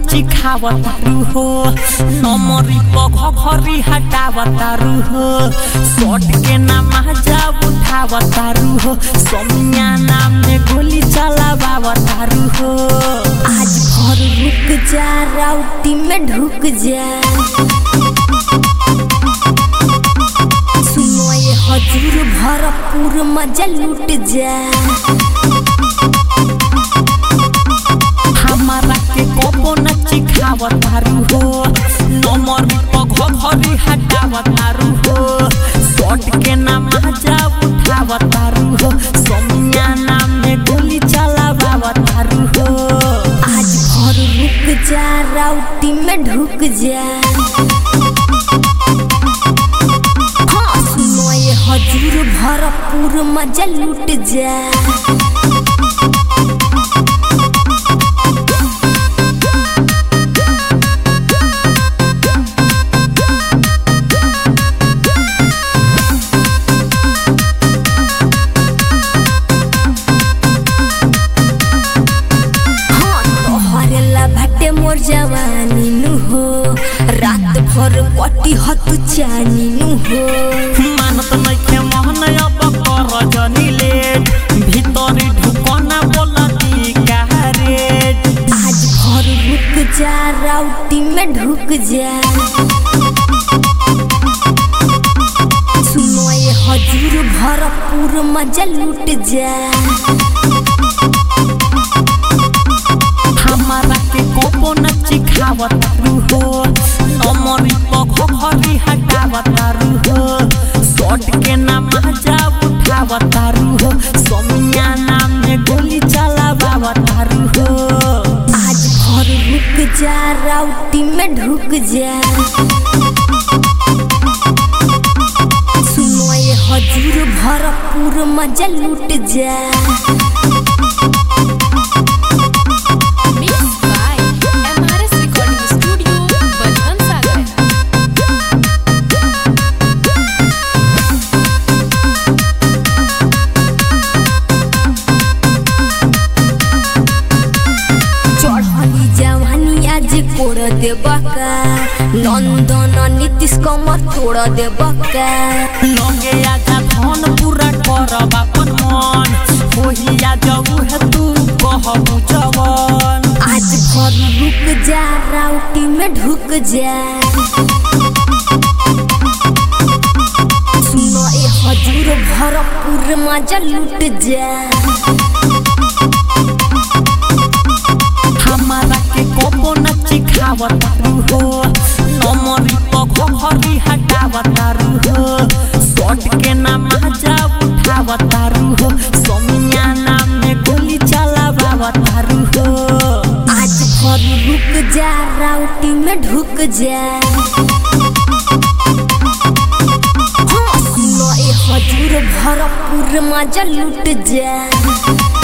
चिखावतारू हो नमरी पघरी हटावतारू हो शॉट के नाम जा उठावतारू हो समियाना में गोली चलावतारू हो आज भर रुक जा राउटी में ढुक जा सुनो ये हजूर भरपूर मजा लूट जा हमारा के कोपो न चिखावतारू हो नमरी पघरी हटावतारू हो शॉट के नाम जा उठावतारू हो समियाना में गोली चलावतारू हो आज भर रुक जा राउटी में ढुक जा हाँ सुनो ये हजूर भरपूर मजा लूट जा मोर जवानी नु हो रात भर कटी हतु चानी नु हो मानत नइखे मोहन अब कर जनी लेट भीतर ढुकना बोलती कारे आज भर रुक जा राउटी में ढुक जा सुनो ये हजूर भरपूर मजा लूट जा हमारा के कोपो न चिखावतारू हो नमरी पघरी हटावतारू हो शॉट के नाम जा उठावतारू हो समियाना में गोली चलावतारू हो आज भर रुक जा राउटी में ढुक जा सुनो ये हजूर भरपूर मजा लूट जा कोड़ दे बका नंदन नीतीश कमर तोड़ दे बका लगे आजा धन पूरा करब अपन मन होहिया जबू है तू कहबू जवन आज भर रुक जा राउटी में ढुक जा सुनो ए हजूर भरपूर मजा लूट जा हमारा के कोपो न चिखावतारू हो नमरी पघरी हटावतारू हो शॉट के नाम जा उठावतारू हो समियाना में गोली चलावतारू हो आज भर रुक जा राउटी में ढुक जा हाँ सुनो ए हजूर भरपूर मजा लूट जा।